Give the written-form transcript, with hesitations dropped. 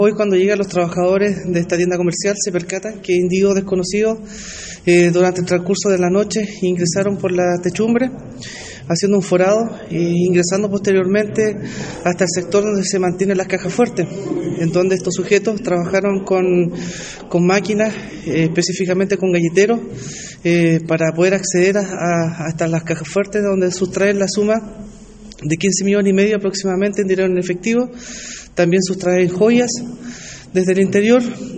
Hoy, cuando llegan los trabajadores de esta tienda comercial, se percatan que individuos desconocidos durante el transcurso de la noche ingresaron por la techumbre haciendo un forado e ingresando posteriormente hasta el sector donde se mantienen las cajas fuertes, en donde estos sujetos trabajaron con máquinas, específicamente con galleteros, para poder acceder hasta las cajas fuertes, donde sustraen la suma de 15,5 millones aproximadamente en dinero en efectivo. También sustraen joyas desde el interior